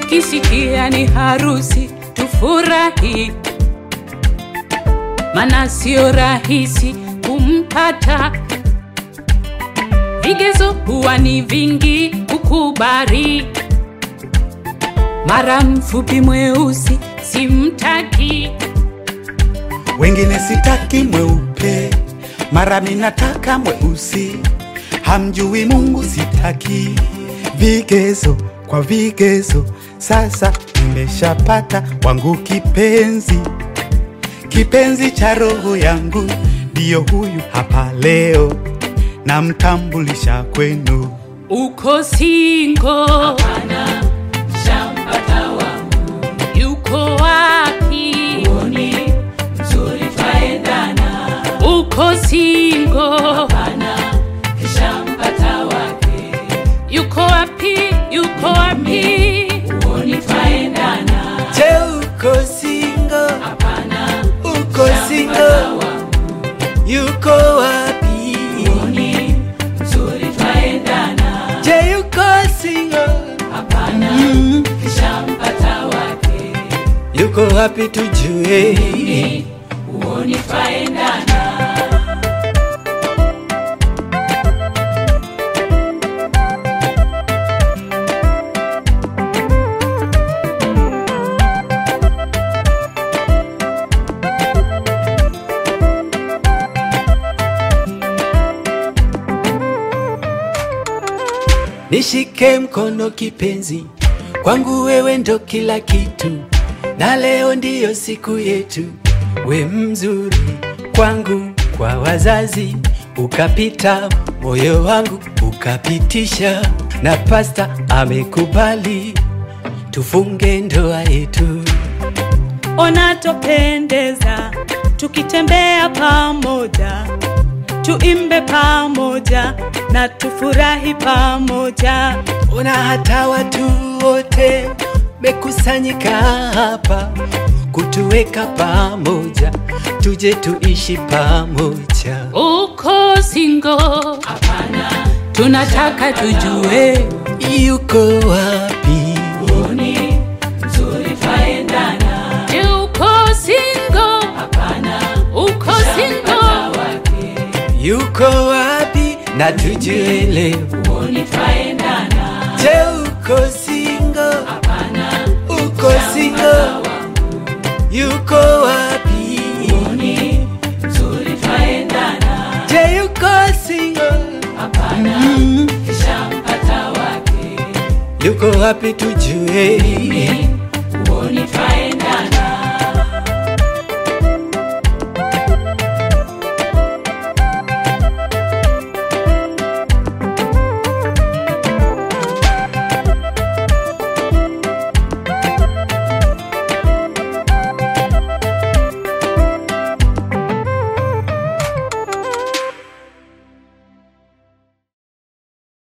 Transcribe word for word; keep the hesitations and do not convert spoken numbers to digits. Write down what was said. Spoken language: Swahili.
tukisikia ni harusi tufurahi, maana sio rahisi kumpata. Vigezo huwa ni vingi kukubali, mara mfupi mweusi simtaki, wengine sitaki mweupe, mara minataka mweusi, hamjui Mungu sitaki. Vigezo kwa vigezo, sasa nimeshapata wangu kipenzi, kipenzi cha roho yangu, ndio huyu hapa leo, namtambulisha kwenu. Uko single? Hapana, shampata wangu. Yuko wapi? Uoni mzuri twaendana. Uko single? Hapana, shampata wake. Yuko wapi? Yuko wapi? Uoni twaendana. Je, uko single? Hapana, uko single? Yuko wapi? Uoni mzuri twaendana. Je, yuko single? Hapana, mm. shampata wake. Yuko wapi tujue? Uoni, uoni twaendana. Nishike mkono kipenzi, kwangu wewe ndo kila kitu, na leo ndiyo siku yetu. We mzuri kwangu, kwa wazazi ukapita, moyo wangu ukapitisha, na pasta amekubali tufunge ndoa yetu. Ona tupendeza tukitembea pamoja, tuimbe pamoja na tufurahi pamoja. Ona hata watu wote mekusanyika hapa kutuweka pamoja, tuje tuishi pamoja. Uko single? Hapana, tunataka tujue yuko wapi? uoni mzuri twaendana. Je, uko single? Hapana, Uko single? Yuko wapi na tujue leo? uoni twaendana. Je, uko single? Hapana, uko single? Yuko wapi? uoni mzuri twaendana. Je, yuko single? Hapana, mm. shampata wake. Yuko wapi tujue? Uoni twaendana.